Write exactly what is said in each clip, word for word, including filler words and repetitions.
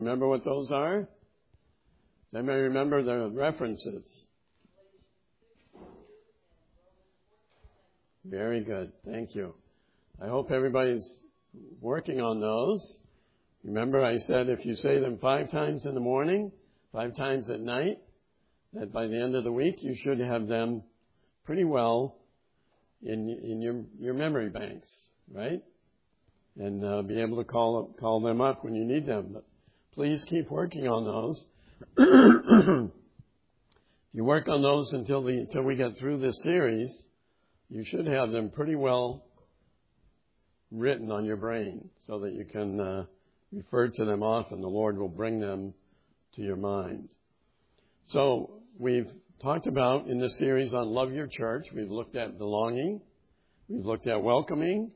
Remember what those are? Does anybody remember the references? Very good. Thank you. I hope everybody's working on those. Remember I said if you say them five times in the morning, five times at night, that by the end of the week you should have them pretty well in in your your memory banks, right? And uh, be able to call call them up when you need them. But please keep working on those. You work on those until the until we get through this series. You should have them pretty well written on your brain so that you can uh, refer to them often. The Lord will bring them to your mind. So we've talked about in this series on Love Your Church, we've looked at belonging, we've looked at welcoming,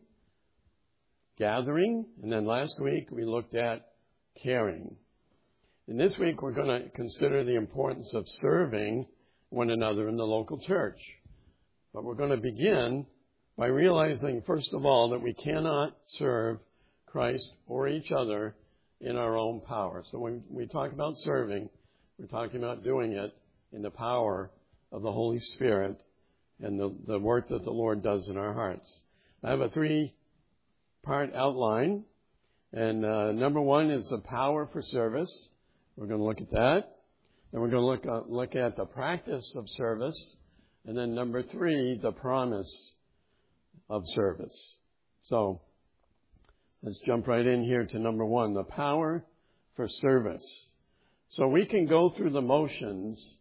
gathering, and then last week we looked at caring. And this week we're going to consider the importance of serving one another in the local church. But we're going to begin by realizing, first of all, that we cannot serve Christ or each other in our own power. So when we talk about serving, we're talking about doing it in the power of the Holy Spirit and the, the work that the Lord does in our hearts. I have a three-part outline. And uh, number one is the power for service. We're going to look at that. Then we're going to look, uh, look at the practice of service. And then number three, the promise of service. So let's jump right in here to number one, the power for service. So we can go through the motions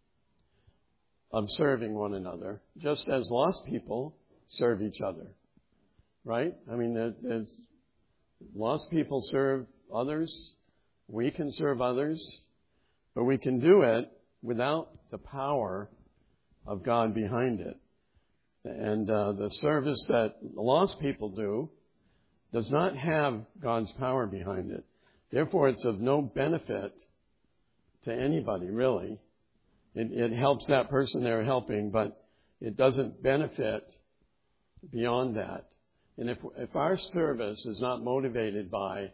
of serving one another, just as lost people serve each other, right? I mean, there's, lost people serve others. We can serve others, but we can do it without the power of God behind it. And uh, the service that lost people do does not have God's power behind it. Therefore, it's of no benefit to anybody, really. It, it helps that person they're helping, but it doesn't benefit beyond that. And if, if our service is not motivated by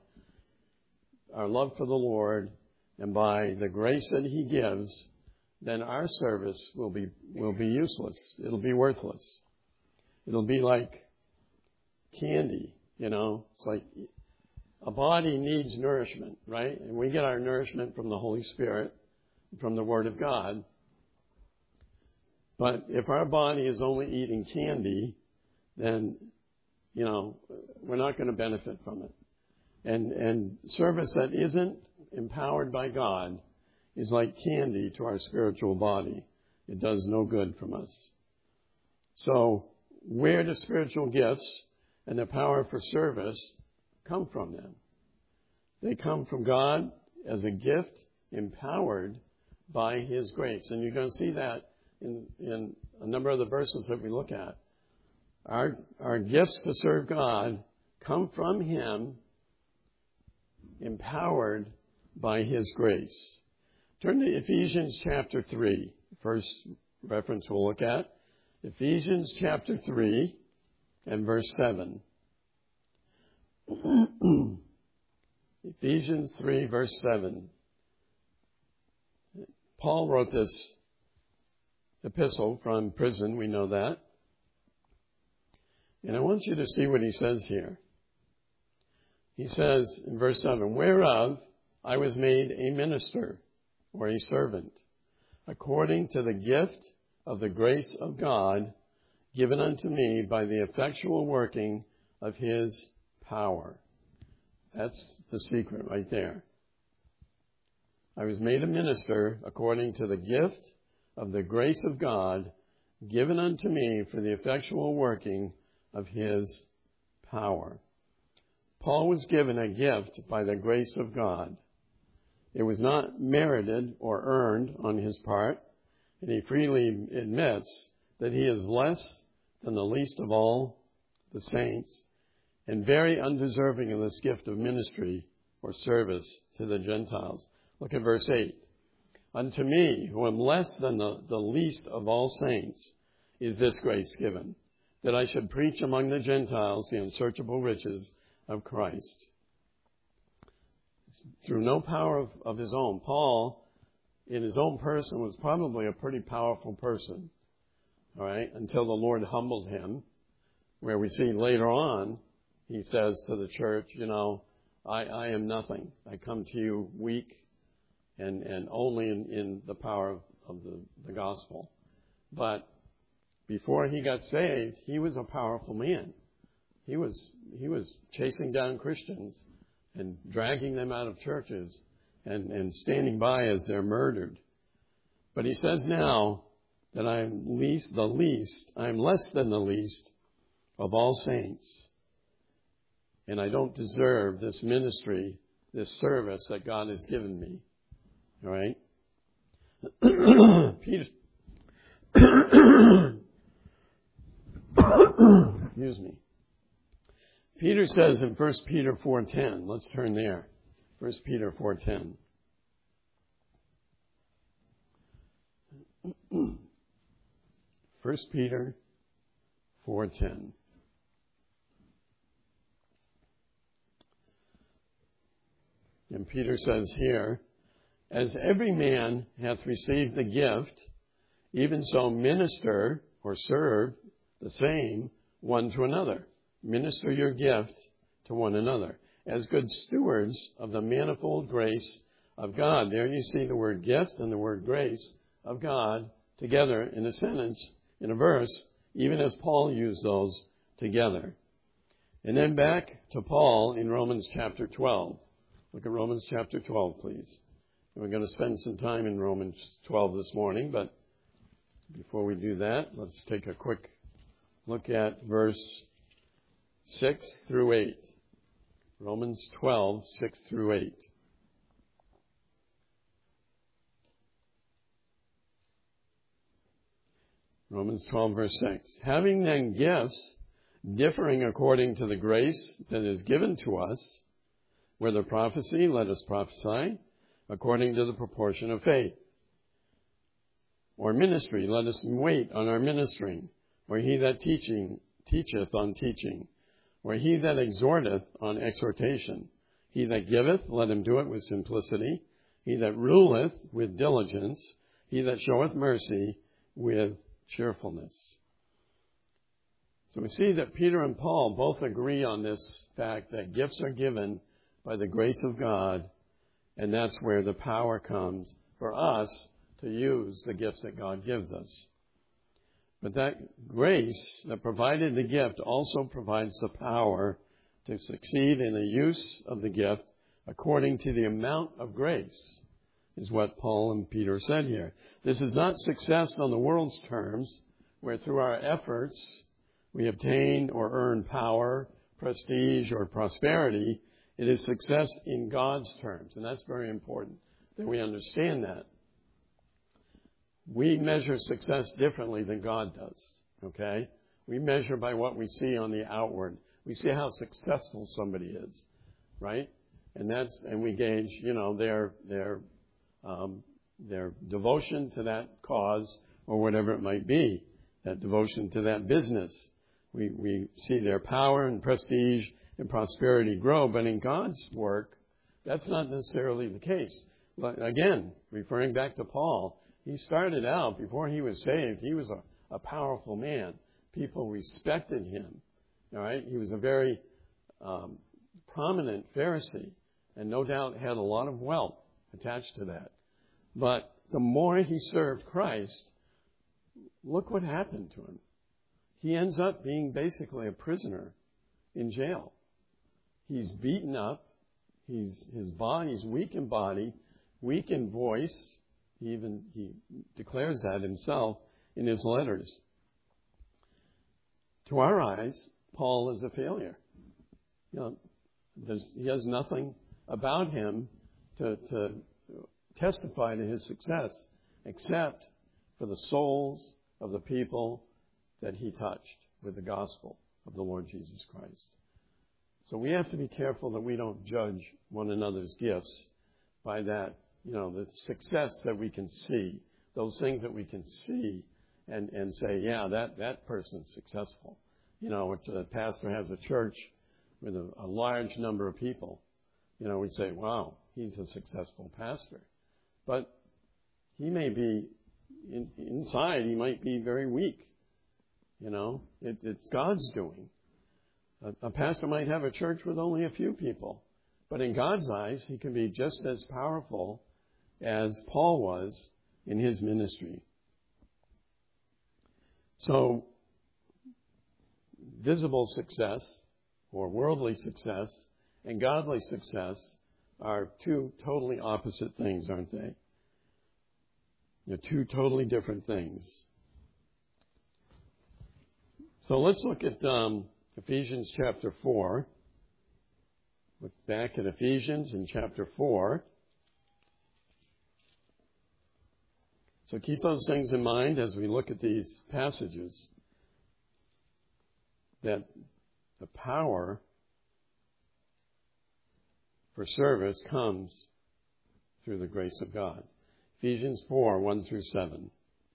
our love for the Lord and by the grace that He gives, then our service will be will be useless. It'll be worthless. It'll be like candy, you know. It's like a body needs nourishment, right? And we get our nourishment from the Holy Spirit, from the Word of God. But if our body is only eating candy, then, you know, we're not going to benefit from it. And and service that isn't empowered by God is like candy to our spiritual body. It does no good from us. So where do spiritual gifts and the power for service come from then? They come from God as a gift empowered by His grace. And you're going to see that in, in a number of the verses that we look at. Our, our gifts to serve God come from Him, empowered by His grace. Turn to Ephesians chapter three. First reference we'll look at. Ephesians chapter three and verse seven. Ephesians three, verse seven. Paul wrote this epistle from prison, we know that. And I want you to see what he says here. He says in verse seven, whereof I was made a minister, or a servant, according to the gift of the grace of God given unto me by the effectual working of His power. That's the secret right there. I was made a minister according to the gift of the grace of God given unto me for the effectual working of His power. Paul was given a gift by the grace of God. It was not merited or earned on his part, and he freely admits that he is less than the least of all the saints and very undeserving of this gift of ministry or service to the Gentiles. Look at verse eight. Unto me, who am less than the, the least of all saints, is this grace given, that I should preach among the Gentiles the unsearchable riches of Christ. through no power of, of his own. Paul, in his own person, was probably a pretty powerful person, all right, until the Lord humbled him, where we see later on, he says to the church, you know, I, I am nothing. I come to you weak and, and only in, in the power of, of the, the gospel. But before he got saved, he was a powerful man. He was he was chasing down Christians and dragging them out of churches and, and standing by as they're murdered. But he says now that I am least the least, I am less than the least of all saints. And I don't deserve this ministry, this service that God has given me. All right? Peter, excuse me. Peter says in First Peter four ten, let's turn there. First Peter four ten. First Peter four ten. And Peter says here, as every man hath received the gift, even so minister or serve the same one to another. Minister your gift to one another as good stewards of the manifold grace of God. There you see the word gift and the word grace of God together in a sentence, in a verse, even as Paul used those together. And then back to Paul in Romans chapter twelve. Look at Romans chapter twelve, please. And we're going to spend some time in Romans twelve this morning, but before we do that, let's take a quick look at verse six through eight. Romans twelve, six through eight. Romans twelve, verse six. Having then gifts differing according to the grace that is given to us, whether prophecy, let us prophesy according to the proportion of faith. Or ministry, let us wait on our ministering. Or he that teaching teacheth on teaching. Or he that exhorteth on exhortation. He that giveth, let him do it with simplicity. He that ruleth with diligence. He that showeth mercy with cheerfulness. So we see that Peter and Paul both agree on this fact that gifts are given by the grace of God, and that's where the power comes for us to use the gifts that God gives us. But that grace that provided the gift also provides the power to succeed in the use of the gift according to the amount of grace, is what Paul and Peter said here. This is not success on the world's terms, where through our efforts we obtain or earn power, prestige, or prosperity. It is success in God's terms, and that's very important that we understand that. We measure success differently than God does, okay? We measure by what we see on the outward. We see how successful somebody is, right? And that's and we gauge, you know, their their um, their devotion to that cause or whatever it might be, that devotion to that business. We we see their power and prestige and prosperity grow, but in God's work, that's not necessarily the case. But again, referring back to Paul, he started out, before he was saved, he was a, a powerful man. People respected him, all right? He was a very um, prominent Pharisee, and no doubt had a lot of wealth attached to that. But the more he served Christ, look what happened to him. He ends up being basically a prisoner in jail. He's beaten up. He's, his body's weak in body, weak in voice. He even he declares that himself in his letters. To our eyes, Paul is a failure. You know, there's, he has nothing about him to, to testify to his success, except for the souls of the people that he touched with the gospel of the Lord Jesus Christ. So we have to be careful that we don't judge one another's gifts by that, you know, the success that we can see, those things that we can see and, and say, yeah, that, that person's successful. You know, if the pastor has a church with a, a large number of people, you know, we say, wow, he's a successful pastor. But he may be, in, inside, he might be very weak. You know, it, it's God's doing. A, a pastor might have a church with only a few people. But in God's eyes, he can be just as powerful as Paul was in his ministry. So, visible success, or worldly success, and godly success are two totally opposite things, aren't they? They're two totally different things. So let's look at um, Ephesians chapter four. Look back at Ephesians in chapter four. So keep those things in mind as we look at these passages, that the power for service comes through the grace of God. Ephesians four, one through seven.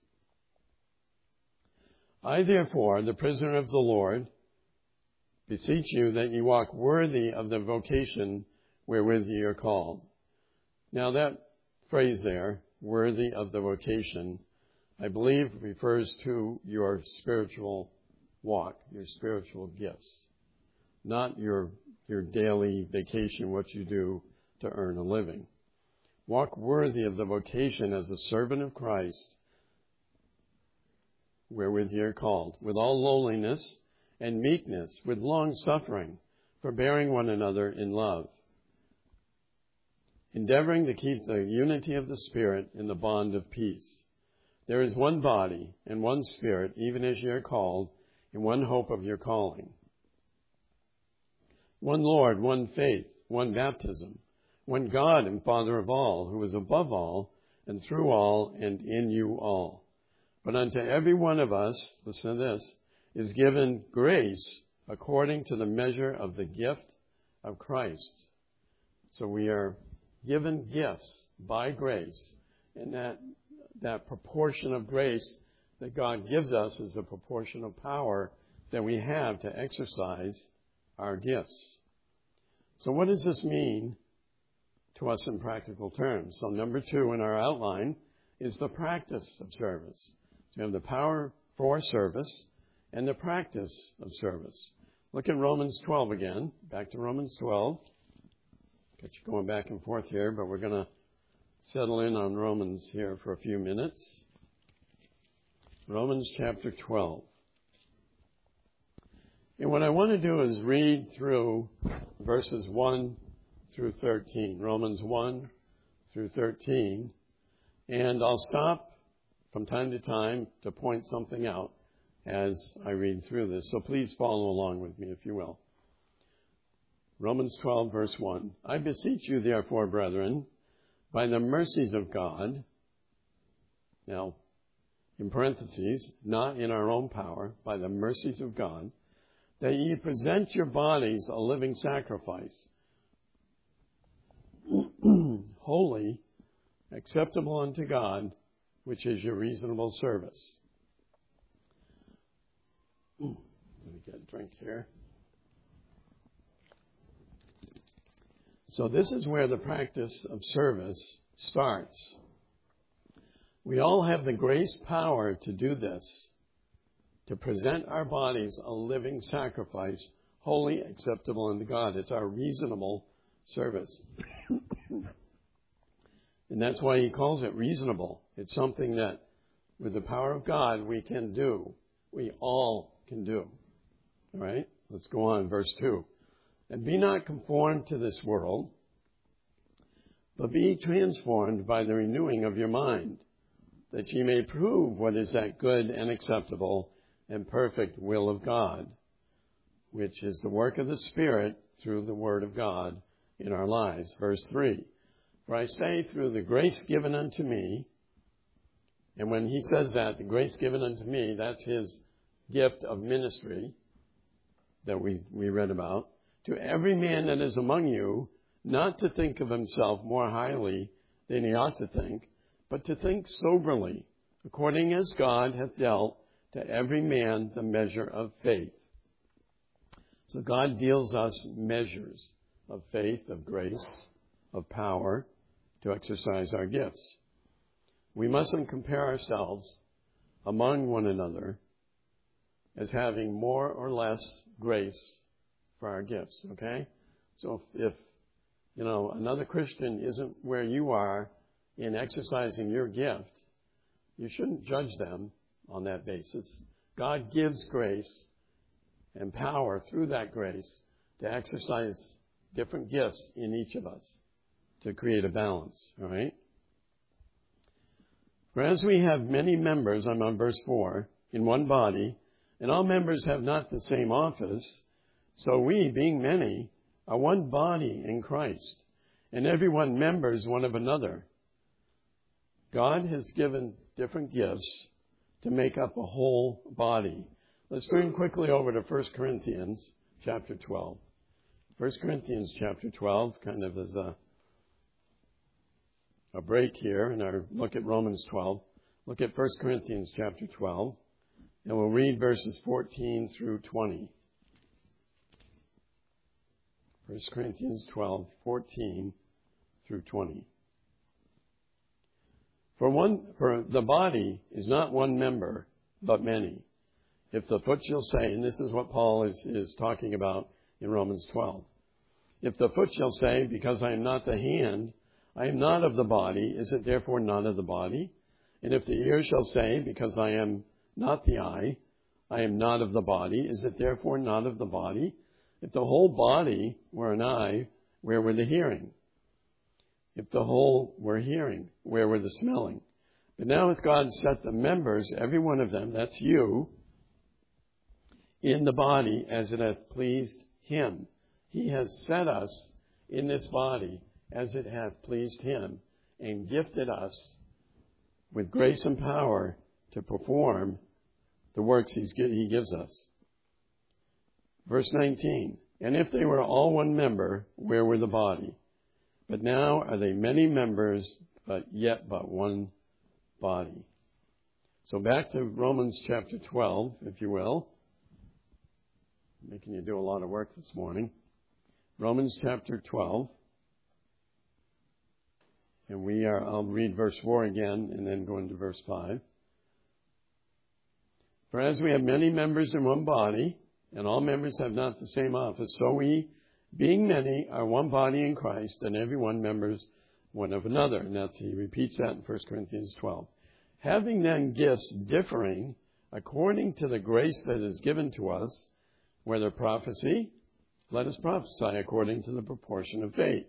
I therefore, the prisoner of the Lord, beseech you that ye walk worthy of the vocation wherewith ye are called. Now that phrase there, worthy of the vocation, I believe refers to your spiritual walk, your spiritual gifts, not your your daily vacation, what you do to earn a living. Walk worthy of the vocation as a servant of Christ, wherewith ye are called, with all lowliness and meekness, with long suffering, forbearing one another in love, endeavoring to keep the unity of the Spirit in the bond of peace. There is one body and one Spirit, even as ye are called, in one hope of your calling. One Lord, one faith, one baptism, one God and Father of all, who is above all, and through all, and in you all. But unto every one of us, listen to this, is given grace according to the measure of the gift of Christ. So we are given gifts by grace, and that that proportion of grace that God gives us is the proportion of power that we have to exercise our gifts. So what does this mean to us in practical terms? So number two in our outline is the practice of service. So we have the power for service and the practice of service. Look at Romans twelve again. Back to Romans twelve. Got you going back and forth here, but we're going to settle in on Romans here for a few minutes. Romans chapter twelve. And what I want to do is read through verses one through thirteen. Romans one through thirteen. And I'll stop from time to time to point something out as I read through this. So please follow along with me, if you will. Romans twelve, verse one. I beseech you, therefore, brethren, by the mercies of God, now, in parentheses, not in our own power, by the mercies of God, that ye present your bodies a living sacrifice, holy, acceptable unto God, which is your reasonable service. Let me get a drink here. So this is where the practice of service starts. We all have the grace power to do this, to present our bodies a living sacrifice, holy, acceptable unto God. It's our reasonable service. And that's why he calls it reasonable. It's something that, with the power of God, we can do. We all can do. All right? Let's go on, verse two. And be not conformed to this world, but be transformed by the renewing of your mind, that ye may prove what is that good and acceptable and perfect will of God, which is the work of the Spirit through the Word of God in our lives. Verse three. For I say, through the grace given unto me, and when he says that, the grace given unto me, that's his gift of ministry that we, we read about, to every man that is among you, not to think of himself more highly than he ought to think, but to think soberly, according as God hath dealt to every man the measure of faith. So God deals us measures of faith, of grace, of power to exercise our gifts. We mustn't compare ourselves among one another as having more or less grace for our gifts, okay? So if, if, you know, another Christian isn't where you are in exercising your gift, you shouldn't judge them on that basis. God gives grace and power through that grace to exercise different gifts in each of us to create a balance, all right? For as we have many members, I'm on verse four, in one body, and all members have not the same office, so we, being many, are one body in Christ, and everyone members one of another. God has given different gifts to make up a whole body. Let's turn quickly over to First Corinthians chapter twelve. First Corinthians chapter twelve, kind of as a, a break here in our look at Romans twelve. Look at First Corinthians chapter twelve, and we'll read verses fourteen through twenty. First Corinthians twelve, fourteen through twenty. For one, for the body is not one member, but many. If the foot shall say, and this is what Paul is, is talking about in Romans twelve. If the foot shall say, because I am not the hand, I am not of the body, is it therefore not of the body? And if the ear shall say, because I am not the eye, I am not of the body, is it therefore not of the body? If the whole body were an eye, where were the hearing? If the whole were hearing, where were the smelling? But now with God set the members, every one of them, that's you, in the body as it hath pleased him. He has set us in this body as it hath pleased him, and gifted us with grace and power to perform the works he's, he gives us. Verse nineteen, and if they were all one member, where were the body? But now are they many members, but yet but one body. So back to Romans chapter twelve, if you will. Making you do a lot of work this morning. Romans chapter twelve. And we are, I'll read verse four again and then go into verse five. For as we have many members in one body, and all members have not the same office, so we, being many, are one body in Christ, and every one members one of another. And that's, he repeats that in First Corinthians twelve. Having then gifts differing according to the grace that is given to us, whether prophecy, let us prophesy according to the proportion of faith.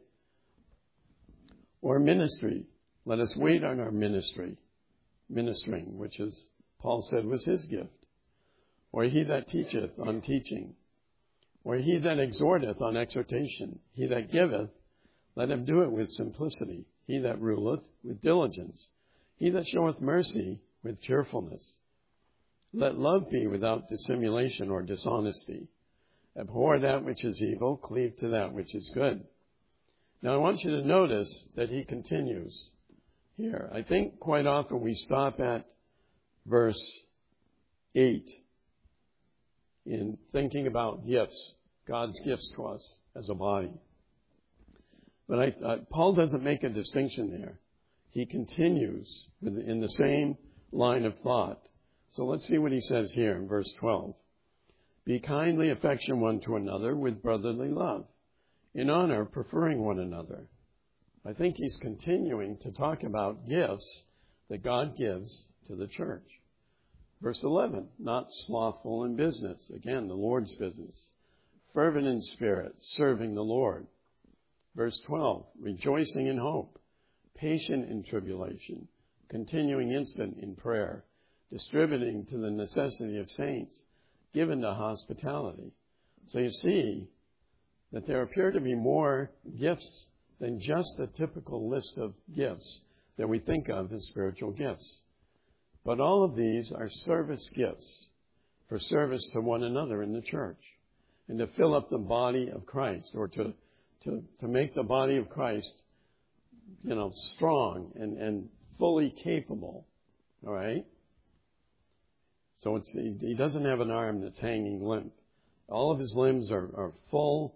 Or ministry, let us wait on our ministry, ministering, which is, Paul said, was his gift. Or he that teacheth on teaching. Or he that exhorteth on exhortation. He that giveth, let him do it with simplicity. He that ruleth, with diligence. He that showeth mercy, with cheerfulness. Let love be without dissimulation or dishonesty. Abhor that which is evil, cleave to that which is good. Now I want you to notice that he continues here. I think quite often we stop at verse eight in thinking about gifts, God's gifts to us as a body. But I, uh, Paul doesn't make a distinction there. He continues with, in the same line of thought. So let's see what he says here in verse twelve. Be kindly affection one to another with brotherly love, in honor preferring one another. I think he's continuing to talk about gifts that God gives to the church. Verse eleven, not slothful in business. Again, the Lord's business. Fervent in spirit, serving the Lord. Verse twelve, rejoicing in hope, patient in tribulation, continuing instant in prayer, distributing to the necessity of saints, given to hospitality. So you see that there appear to be more gifts than just the typical list of gifts that we think of as spiritual gifts. But all of these are service gifts for service to one another in the church and to fill up the body of Christ, or to, to, to make the body of Christ, you know, strong and, and fully capable. All right? So it's, he doesn't have an arm that's hanging limp. All of his limbs are, are full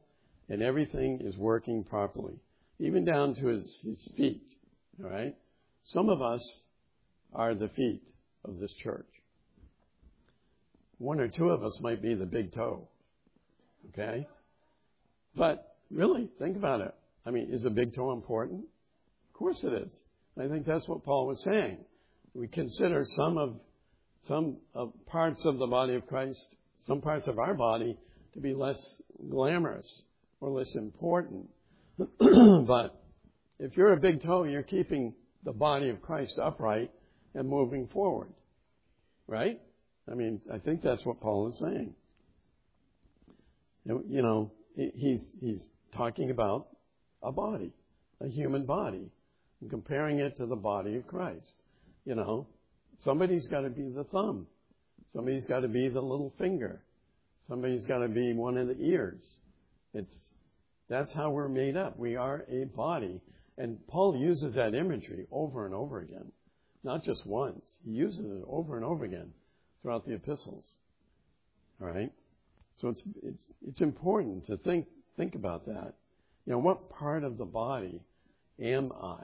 and everything is working properly, even down to his, his feet, all right? Some of us are the feet of this church. One or two of us might be the big toe, okay? But really, think about it. I mean, is a big toe important? Of course it is. I think that's what Paul was saying. We consider some of some of parts of the body of Christ, some parts of our body, to be less glamorous or less important. But if you're a big toe, you're keeping the body of Christ upright and moving forward. Right? I mean, I think that's what Paul is saying. You know, he's he's talking about a body, a human body, and comparing it to the body of Christ. You know, somebody's got to be the thumb. Somebody's got to be the little finger. Somebody's got to be one of the ears. It's that's how we're made up. We are a body. And Paul uses that imagery over and over again. Not just once. He uses it over and over again throughout the epistles. All right? So it's it's it's important to think think about that. You know, what part of the body am I?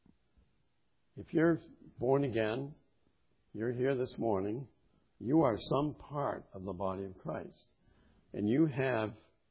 If you're born again, you're here this morning, you are some part of the body of Christ. And you have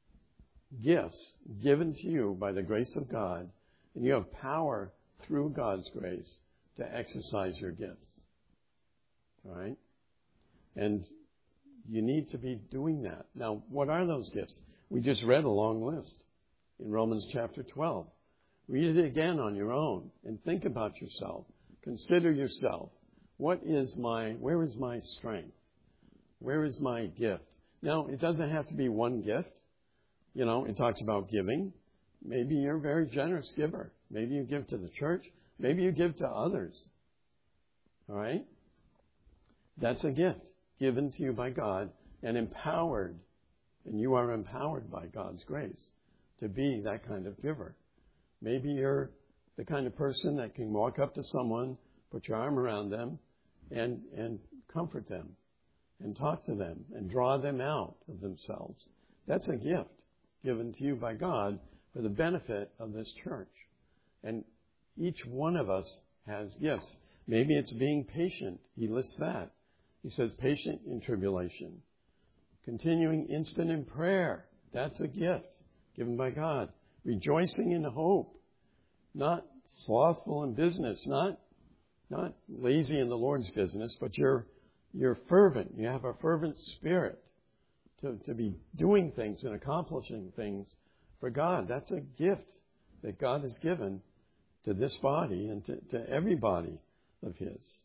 gifts given to you by the grace of God, and you have power through God's grace to exercise your gifts. All right? And you need to be doing that. Now, what are those gifts? We just read a long list in Romans chapter twelve. Read it again on your own and think about yourself. Consider yourself. What is my, where is my strength? Where is my gift? Now, it doesn't have to be one gift. You know, it talks about giving. Maybe you're a very generous giver. Maybe you give to the church. Maybe you give to others. All right? That's a gift given to you by God and empowered. And you are empowered by God's grace to be that kind of giver. Maybe you're the kind of person that can walk up to someone, put your arm around them, and, and comfort them, and talk to them, and draw them out of themselves. That's a gift given to you by God for the benefit of this church. And each one of us has gifts. Maybe it's being patient. He lists that. He says patient in tribulation. Continuing instant in prayer. That's a gift given by God. Rejoicing in hope. Not slothful in business. Not, not lazy in the Lord's business, but you're, you're fervent. You have a fervent spirit to, to be doing things and accomplishing things for God. That's a gift that God has given to this body and to, to every body of His.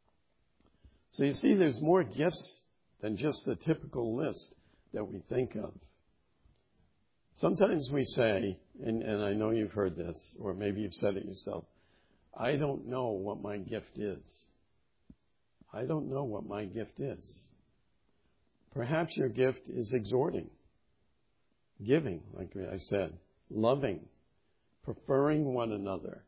So you see, there's more gifts than just the typical list that we think of. Sometimes we say, and, and I know you've heard this, or maybe you've said it yourself, I don't know what my gift is. I don't know what my gift is. Perhaps your gift is exhorting, giving, like I said, loving, preferring one another,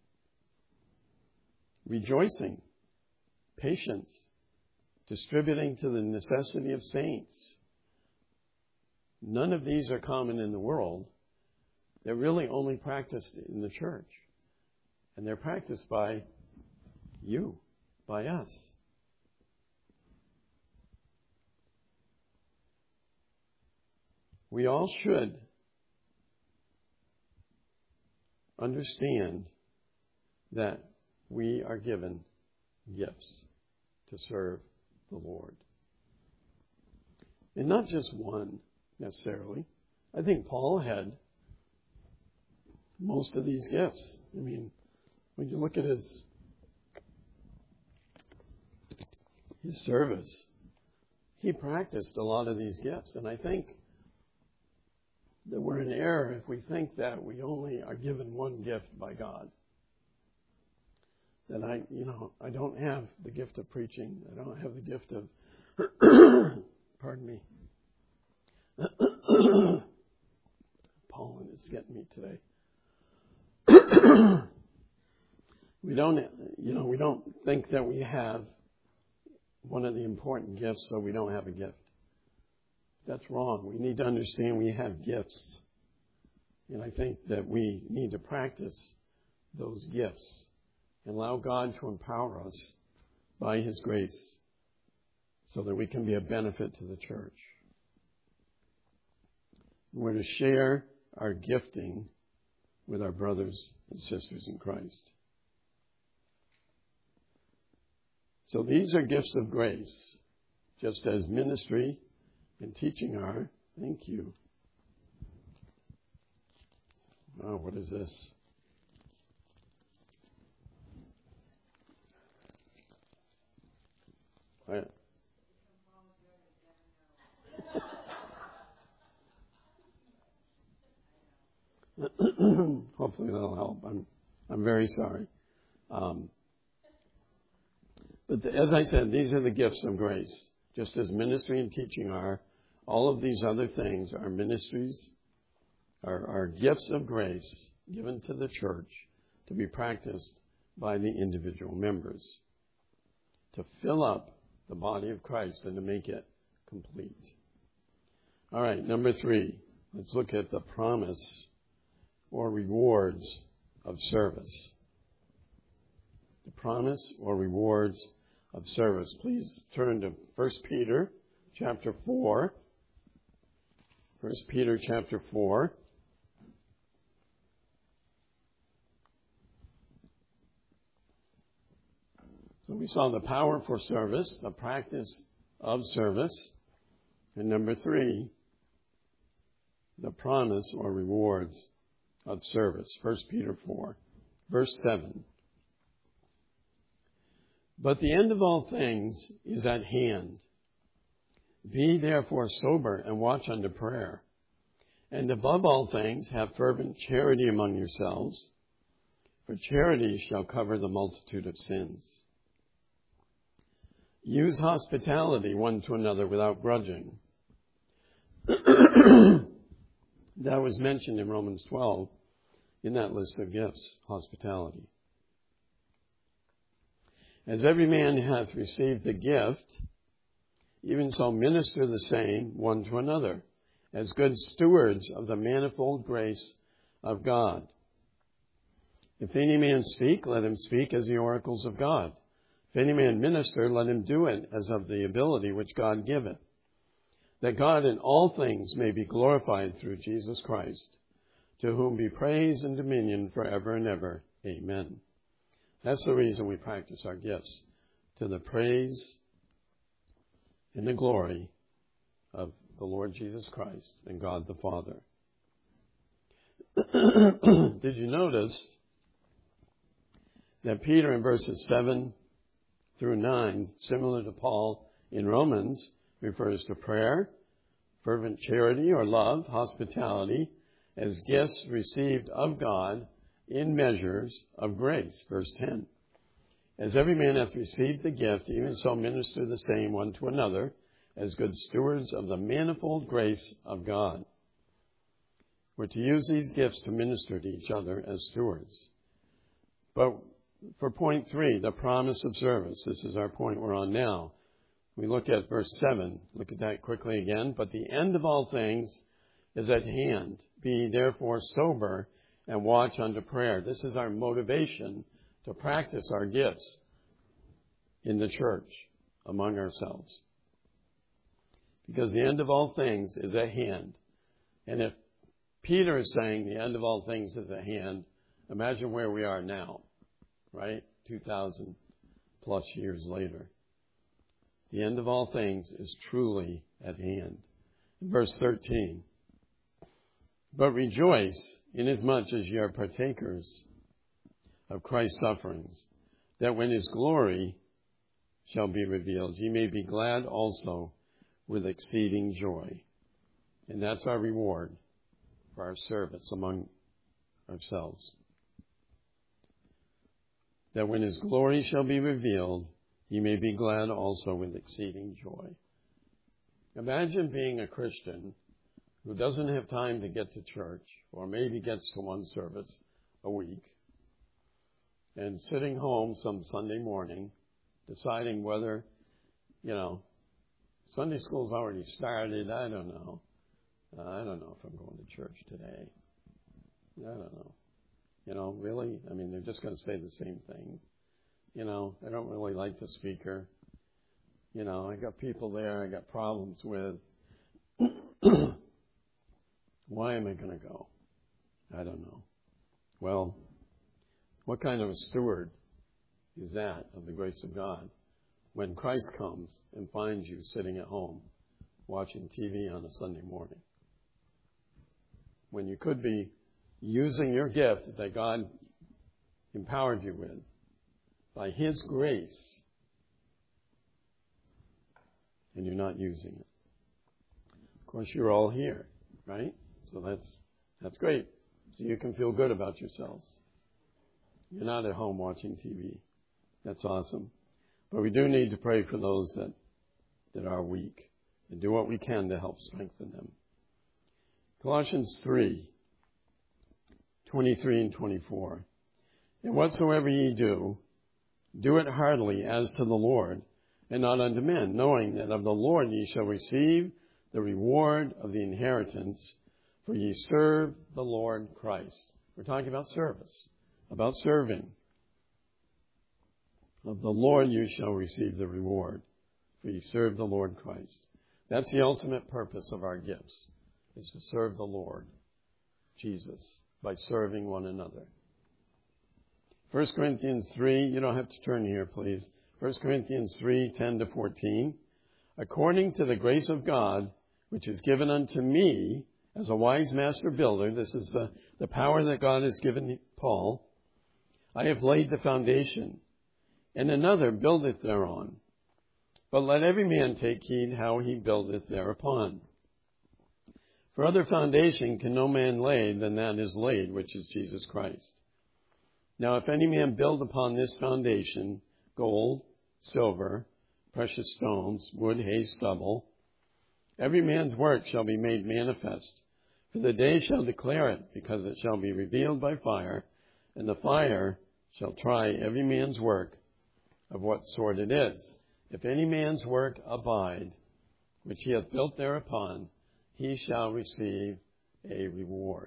rejoicing, patience, distributing to the necessity of saints. None of these are common in the world. They're really only practiced in the church. And they're practiced by you, by us. We all should understand that we are given gifts to serve the Lord. And not just one necessarily. I think Paul had most of these gifts. I mean, when you look at his his service, he practiced a lot of these gifts. And I think that we're in error if we think that we only are given one gift by God. That I, you know, I don't have the gift of preaching. I don't have the gift of, pardon me. Pollen is getting me today. we don't, you know, we don't think that we have one of the important gifts, so we don't have a gift. That's wrong. We need to understand we have gifts. And I think that we need to practice those gifts and allow God to empower us by His grace so that we can be a benefit to the church. We're to share our gifting with our brothers and sisters in Christ. So these are gifts of grace, just as ministry and teaching are. Thank you. Oh, what is this? What? Hopefully that'll help. I'm, I'm very sorry. Um, but the, as I said, these are the gifts of grace. Just as ministry and teaching are, all of these other things are ministries, are, are gifts of grace given to the church to be practiced by the individual members, to fill up the body of Christ and to make it complete. All right, number three, let's look at the promise or rewards of service. The promise or rewards of service. Please turn to First Peter chapter four. First Peter chapter four. So we saw the power for service, the practice of service. And number three, the promise or rewards of service. First Peter four, verse seven. But the end of all things is at hand. Be therefore sober and watch unto prayer. And above all things have fervent charity among yourselves, for charity shall cover the multitude of sins. Use hospitality one to another without grudging. That was mentioned in Romans twelve in that list of gifts, hospitality. As every man hath received the gift, even so minister the same one to another, as good stewards of the manifold grace of God. If any man speak, let him speak as the oracles of God. If any man minister, let him do it as of the ability which God giveth, that God in all things may be glorified through Jesus Christ, to whom be praise and dominion forever and ever. Amen. That's the reason we practice our gifts, to the praise and the glory of the Lord Jesus Christ and God the Father. Did you notice that Peter in verses seven through nine, similar to Paul in Romans, refers to prayer, fervent charity or love, hospitality, as gifts received of God in measures of grace. Verse ten. As every man hath received the gift, even so minister the same one to another, as good stewards of the manifold grace of God. We're to use these gifts to minister to each other as stewards. But for point three, the promise of service, this is our point we're on now. We look at verse seven. Look at that quickly again. But the end of all things is at hand. Be therefore sober and watch unto prayer. This is our motivation to practice our gifts in the church among ourselves. Because the end of all things is at hand. And if Peter is saying the end of all things is at hand, imagine where we are now, right? two thousand plus years later. The end of all things is truly at hand. Verse thirteen. But rejoice, inasmuch as ye are partakers of Christ's sufferings, that when his glory shall be revealed, ye may be glad also with exceeding joy. And that's our reward for our service among ourselves. That when his glory shall be revealed, ye may be glad also with exceeding joy. Imagine being a Christian who doesn't have time to get to church, or maybe gets to one service a week, and sitting home some Sunday morning, deciding whether, you know, Sunday school's already started, I don't know. Uh, I don't know if I'm going to church today. I don't know. You know, really? I mean, they're just going to say the same thing. You know, I don't really like the speaker. You know, I got people there I got problems with. Why am I going to go? I don't know. Well, what kind of a steward is that of the grace of God when Christ comes and finds you sitting at home watching T V on a Sunday morning? When you could be using your gift that God empowered you with by His grace, and you're not using it. Of course, you're all here, right? So that's that's great. So you can feel good about yourselves. You're not at home watching T V. That's awesome. But we do need to pray for those that, that are weak and do what we can to help strengthen them. Colossians three, twenty-three and twenty-four. And whatsoever ye do, do it heartily as to the Lord, and not unto men, knowing that of the Lord ye shall receive the reward of the inheritance, for ye serve the Lord Christ. We're talking about service, about serving. Of the Lord you shall receive the reward, for ye serve the Lord Christ. That's the ultimate purpose of our gifts, is to serve the Lord Jesus by serving one another. First Corinthians three, you don't have to turn here, please. First Corinthians three, ten to fourteen. According to the grace of God, which is given unto me as a wise master builder, this is the, the power that God has given Paul, I have laid the foundation, and another buildeth thereon. But let every man take heed how he buildeth thereupon. For other foundation can no man lay than that is laid, which is Jesus Christ. Now if any man build upon this foundation gold, silver, precious stones, wood, hay, stubble, every man's work shall be made manifest. For the day shall declare it, because it shall be revealed by fire, and the fire shall try every man's work of what sort it is. If any man's work abide, which he hath built thereupon, he shall receive a reward.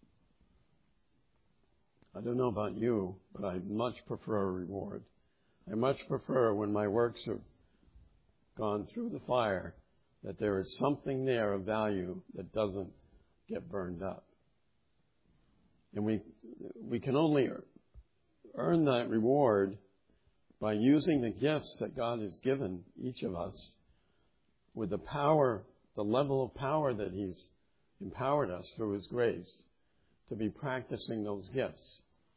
I don't know about you, but I much prefer a reward. I much prefer when my works have gone through the fire, that there is something there of value that doesn't get burned up. And we we can only earn that reward by using the gifts that God has given each of us with the power, the level of power that He's empowered us through His grace to be practicing those gifts.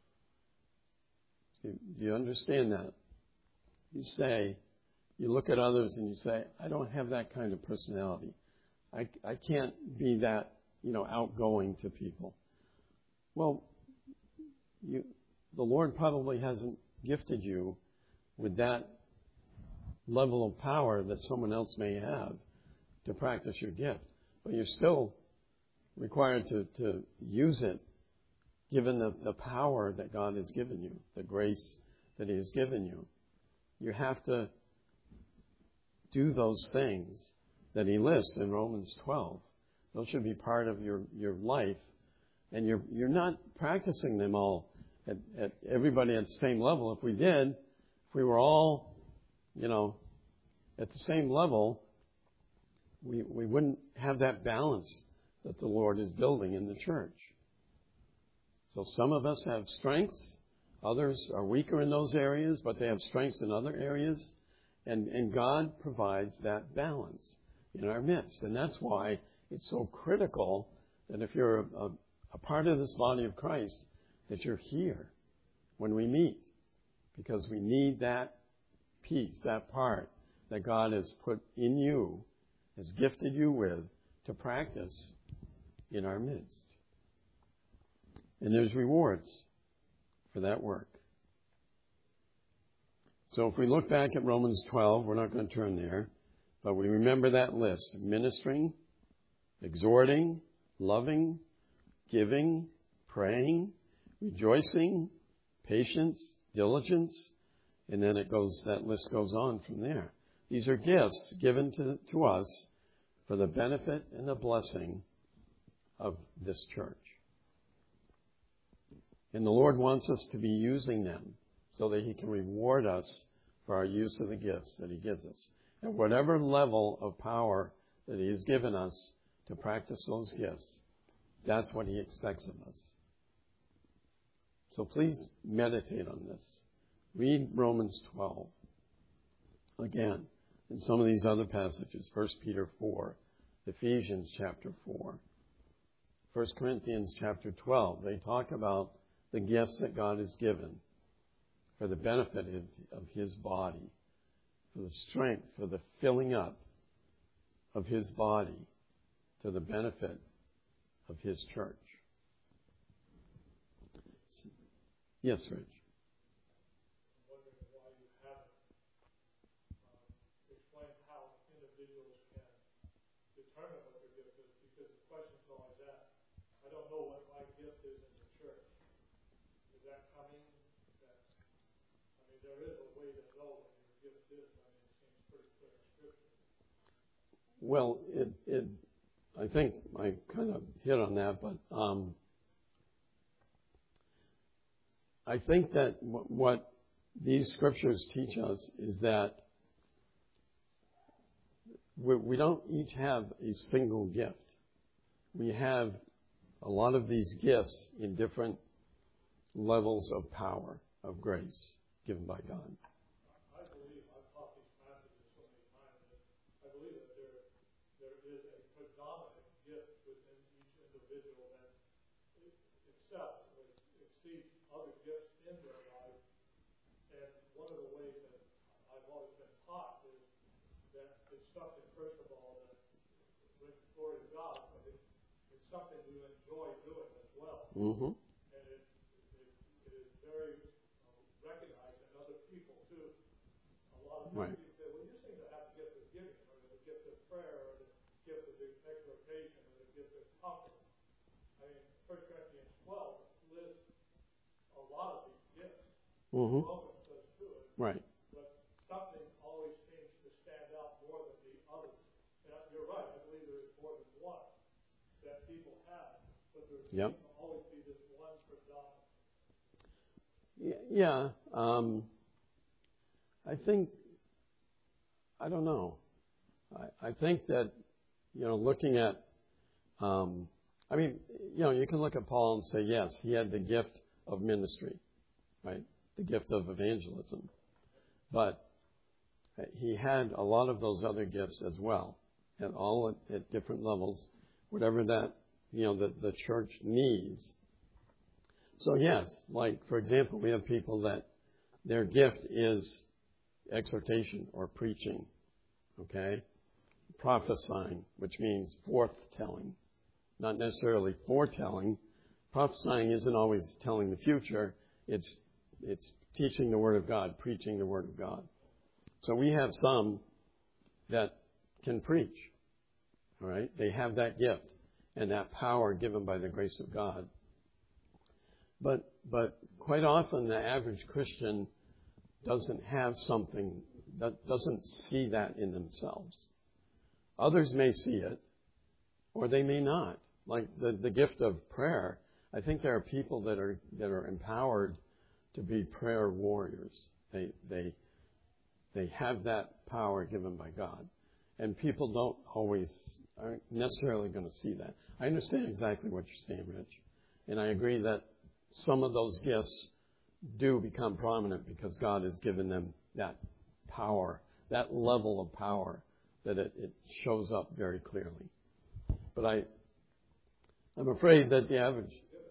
See, do you understand that? You say, you look at others and you say, I don't have that kind of personality. I, I can't be that, you know, outgoing to people. Well, you, the Lord probably hasn't gifted you with that level of power that someone else may have to practice your gift. But you're still required to, to use it given the, the power that God has given you, the grace that He has given you. You have to do those things that He lists in Romans twelve. Those should be part of your, your life. And you're you're not practicing them all at, at everybody at the same level. If we did, if we were all, you know, at the same level, we we wouldn't have that balance that the Lord is building in the church. So some of us have strengths. Others are weaker in those areas, but they have strengths in other areas. And, and God provides that balance in our midst. And that's why it's so critical that if you're a, a, a part of this body of Christ, that you're here when we meet. Because we need that piece, that part that God has put in you, has gifted you with, to practice in our midst. And there's rewards for that work. So if we look back at Romans twelve, we're not going to turn there, but we remember that list: ministering, exhorting, loving, giving, praying, rejoicing, patience, diligence, and then it goes, that list goes on from there. These are gifts given to, to us for the benefit and the blessing of this church. And the Lord wants us to be using them so that He can reward us for our use of the gifts that He gives us. At whatever level of power that He has given us to practice those gifts, that's what He expects of us. So please meditate on this. Read Romans twelve. Again, and some of these other passages, First Peter four, Ephesians chapter four, First Corinthians chapter twelve, they talk about the gifts that God has given for the benefit of His body, for the strength, for the filling up of His body to the benefit of His church. Yes, Rich. I'm wondering why you haven't um, explained how individuals can determine what their gift is, because the question's always asked, I don't know what my gift is in the church. Is that coming? That, I mean, there is a way to know what your gift is. I mean, it seems pretty clear in Scripture. Well, it, it, I think I kind of hit on that, but um, I think that w- what these scriptures teach us is that we, we don't each have a single gift. We have a lot of these gifts in different levels of power, of grace given by God. I believe, I've taught these passages so many times, that I believe that there, there is a predominant gift within each individual that excels, or exceeds other gifts in their life. And one of the ways that I've always been taught is that it's something, first of all, that brings glory to God, but it, it's something you enjoy doing as well. Mm-hmm. And it, it, it is very uh, recognized in other people, too. A lot of times Right. people say, well, you seem to have the gift of giving, or the gift of prayer, or the gift of exhortation, or the gift of comfort. I mean, First Corinthians twelve lists a lot of these gifts. Mm-hmm. Romans does too. Right. But something always seems to stand out more than the others. And you're right, I believe there is more than one that people have, but there Yep. seems to always be this one predominant. Yeah, um, I think, I don't know. I, I think that, you know, looking at, um, I mean, you know, you can look at Paul and say, yes, he had the gift of ministry, right? The gift of evangelism. But he had a lot of those other gifts as well, at all at, at different levels, whatever that, you know, the, the church needs. So yes, like, for example, we have people that their gift is exhortation or preaching, okay? Prophesying, which means forth-telling, not necessarily foretelling. Prophesying isn't always telling the future. It's it's teaching the Word of God, preaching the Word of God. So we have some that can preach, all right? They have that gift and that power given by the grace of God. But but quite often the average Christian doesn't have something, that doesn't see that in themselves. Others may see it, or they may not. Like the, the gift of prayer, I think there are people that are that are empowered to be prayer warriors. They they they have that power given by God. And people don't always, aren't necessarily going to see that. I understand exactly what you're saying, Rich. And I agree that some of those gifts do become prominent because God has given them that power, that level of power, that it, it shows up very clearly. But I, I'm afraid that the average...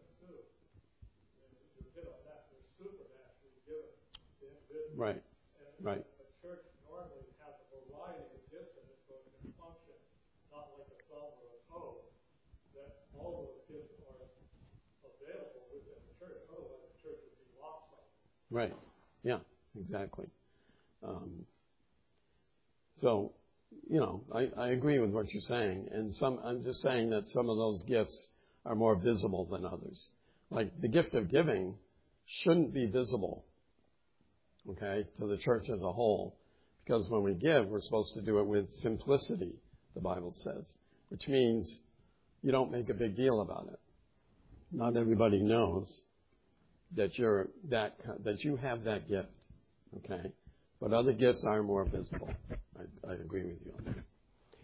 Right, right. A church normally has a variety of gifts in it, so it can function not like a thumb or a toe, that all those gifts are available within the church. Otherwise, the church would be lopsided. Right. Yeah, exactly. Um, so, you know, I, I agree with what you're saying. And some, I'm just saying that some of those gifts are more visible than others. Like the gift of giving shouldn't be visible, okay, to the church as a whole. Because when we give, we're supposed to do it with simplicity, the Bible says, which means you don't make a big deal about it. Not everybody knows that you're that that you have that gift. Okay, but other gifts are more visible. I, I agree with you.